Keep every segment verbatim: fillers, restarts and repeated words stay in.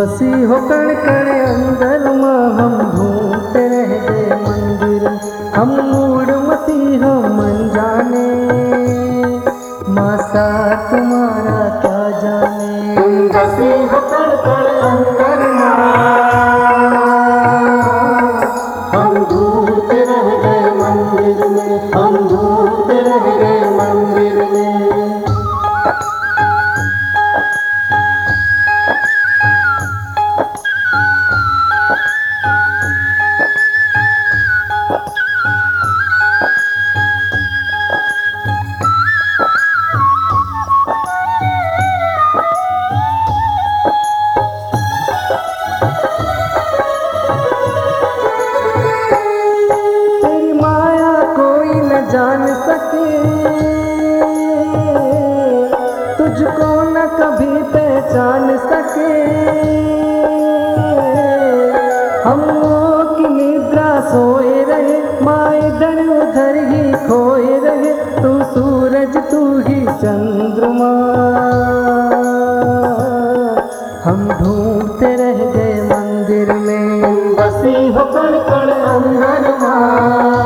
बसी हो कण कण अंदर माँ हम ढूंढते रह गए मंदिर, हम मूड मती हो मन जाने, मासा तुम्हारा क्या जाने। तुम बसी हो कण कण अंदर माँ, हम ढूंढते रह गए मंदिर में, हम ढूंढते रह गए मंदिर में। तेरी माया कोई न जान सके, तुझको न कभी पहचान सके। हम की निद्रा सोए रहे, माँ इधर उधर ही खोए रहे, तू सूरज तू ही चंद्रमा, हम ढूंढते रह गए मंदिर में। बसी हो कण कण अंदर माँ,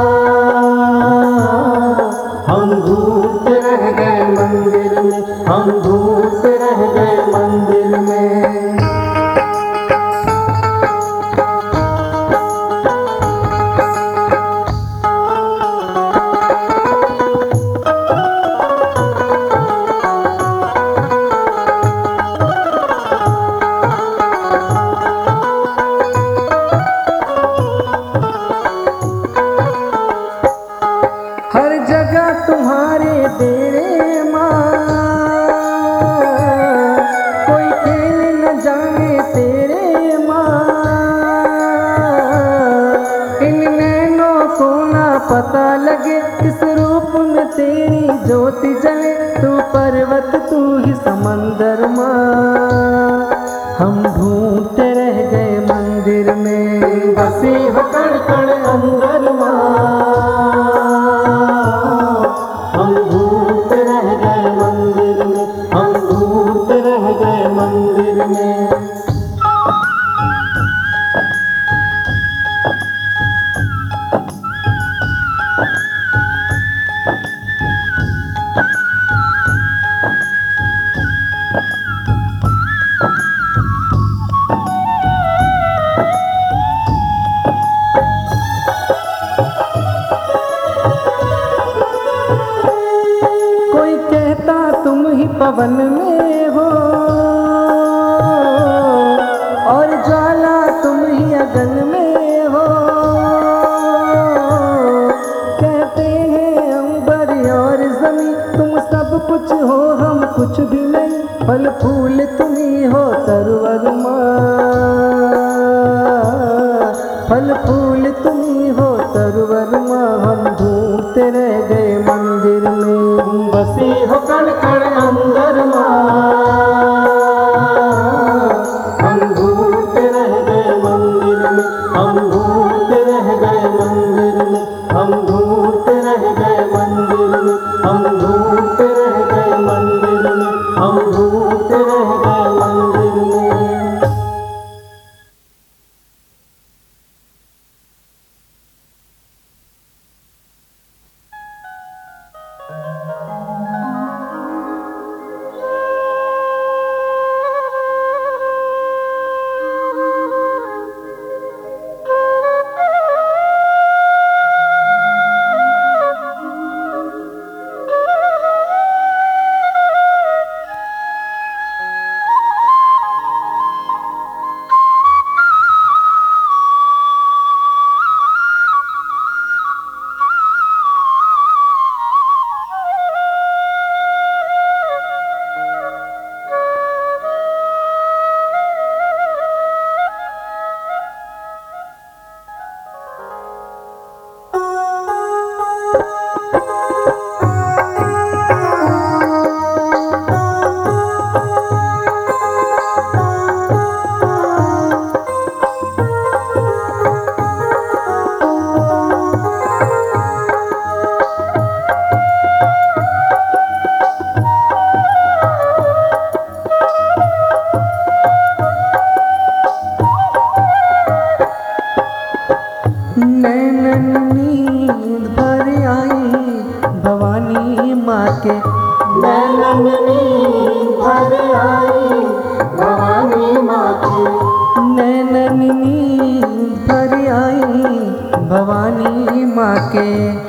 हम ढूंढते रह गए मंदिर में, हम ढूंढते रह गए मंदिर में। हर जगह तुम्हारे डेरे माँ, कोई खेल न जाने तेरे माँ, इन नैनों को ना पता लगे किस रूप में तेरी ज्योति जले, तू पर्वत तू ही समंदर माँ, हम ढूंढते रह गए मंदिर में। बसी हो कण कण अंदर माँ, हम ढूंढते रह गए मंदिर में, हम ढूंढते रह गए मंदिर में। कोई कहता तुम ही पवन में हो, और ज्वाला तुम ही अगन में हो, कहते हैं अंबर और जमीन तुम सब कुछ हो हम कुछ भी नहीं, फल फूल तुम ही हो तरवर माँ, फल फूल तुम ही हो तरवर माँ, हम ढूंढते रह गए मंदिर में। बसी हो कण कण अंदर माँ, हम ढूंढते रह गए मंदिर में, हम ढूंढते रह गए मंदिर में, हम ढूंढते रह गए मंदिर में, हम ढूंढते रह गए मंदिर में, हम ढूंढते रह गए मंदिर में। नैनन नींद भर आई भवानी माँ के, नैनन नींद भर आई भवानी माँ के।